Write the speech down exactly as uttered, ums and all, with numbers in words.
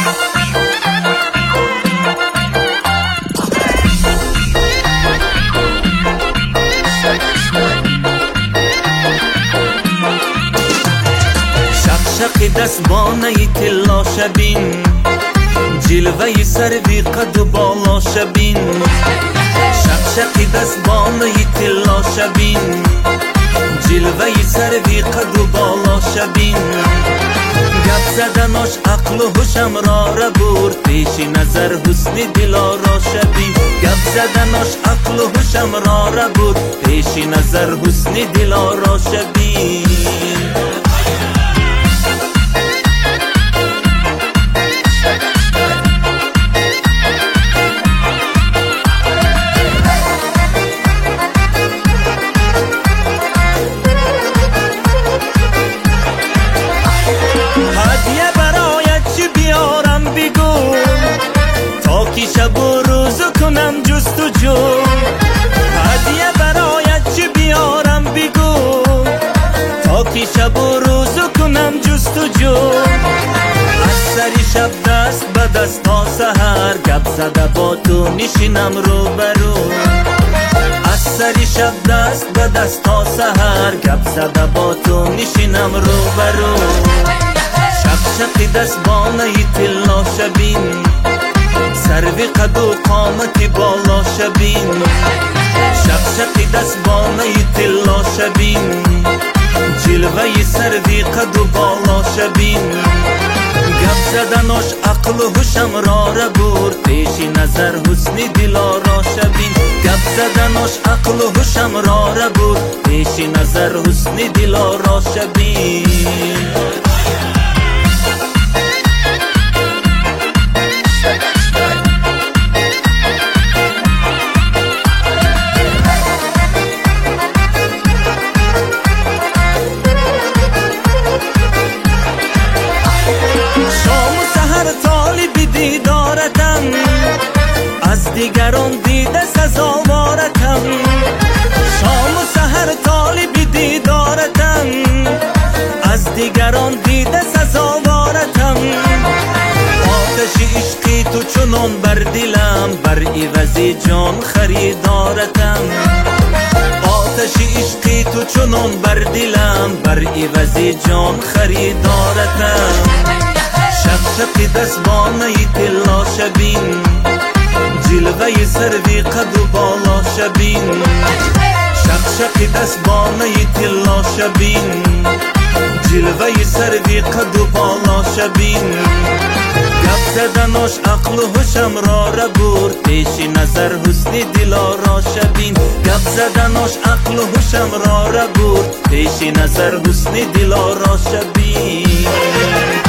شقشق دستبانه طلا شبین، جلوه سروی قد و بالا شبین. شقشق دستبانه طلا شبین، جلوه سروی قد و بالا شبین. گپ زدناش عقل و هوشم را را برد، پیش نظر حسن دلارا شبین. گپ زدناش عقل و هوشم را را برد، پیش نظر حسن دلارا شبین. شب و روز کنم جستجو، هدیه برایت چی بیارم بگو. تا که شب و روز کنم جستجو، از سری شب دست به دست تا سحر، گپ زده با تو نشینم رو برو. از سری شب دست به دست تا سحر، گپ زده با تو نشینم رو برو. شقشق دستبانه طلا شبین، سروی قد و قامت بالا شبین. شقشق دستبانه طلا شبین، جلوه سروی قد و بالا شبین. گپ زدناش عقل و هوشم را را برد، پیش نظر حسن دلارا شبین. گپ زدناش عقل و هوشم را را برد، پیش نظر حسن دلارا شبین. از دیگران دیده سزاوارتم، شام و سحر طالب دیدارتم. از دیگران دیده سزاوارتم، آتش عشقی تو چنان بر دلم، بر عوض جان خریدارتم. آتش عشقی تو چنان بر دلم، بر عوض جان خریدارتم. شقشق دستبانه طلا شبین، جلوه سروی قد و بالا شبین. شقشق دستبانه طلا شبین، جلوه سروی قد و بالا شبین. گپ زدناش عقل و هوشم را را برد، پیش نظر حسن دلارا شبین. گپ زدناش عقل و هوشم را را برد، پیش نظر حسن دلارا شبین.